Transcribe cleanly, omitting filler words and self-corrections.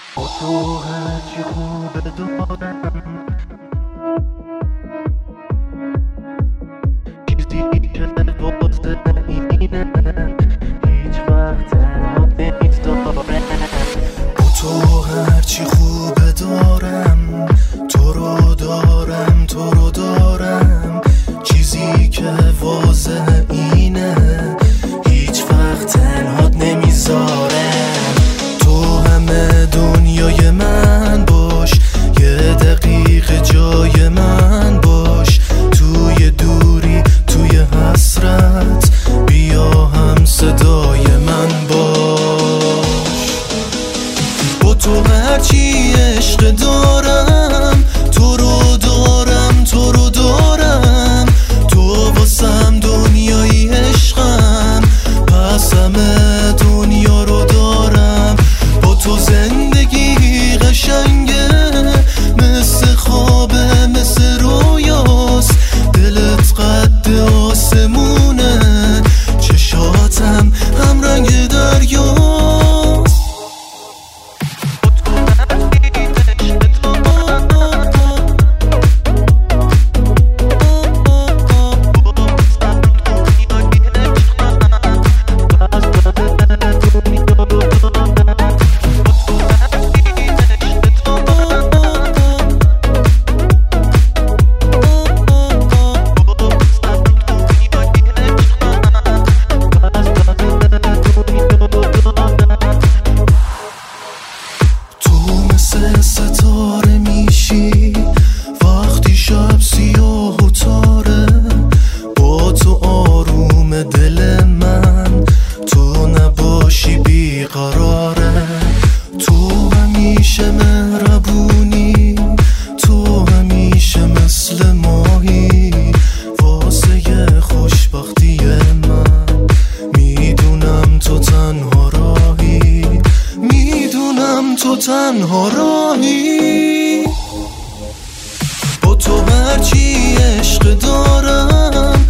با تو هرچی خوبه دارم، چیزی که واسه اینه هیچ وقت تنها نمیذارم. با تو هرچی خوبه دارم، تو رو دارم، تو رو دارم، چیزی که واضح اینه هیچ وقت تنهات نمیذارم. تو همه دنیای من باش، یه دقیقه جای من باش، توی دوری توی حسرت بیا هم صدای من باش. با تو هرچی عشق دارم، تو رو دارم، تو رو دارم، تو واسم دنیای عشقم، پس همه دنیا رو دارم. با تو زندگی قشنگه، مثل خوابه، مثل رویاست، دلت قد آسمونه، چشاتم هم رنگ دریاست. ستاره میشی وقتی شب سیاه و تاره، با تو آروم دل من، تو نباشی بیقراره. تو همیشه مهربونی، تو همیشه مثل ماهی، واسه خوشبختی من میدونم تو تنها راهی، میدونم تو تنها راهی. با تو هرچی عشق دارم،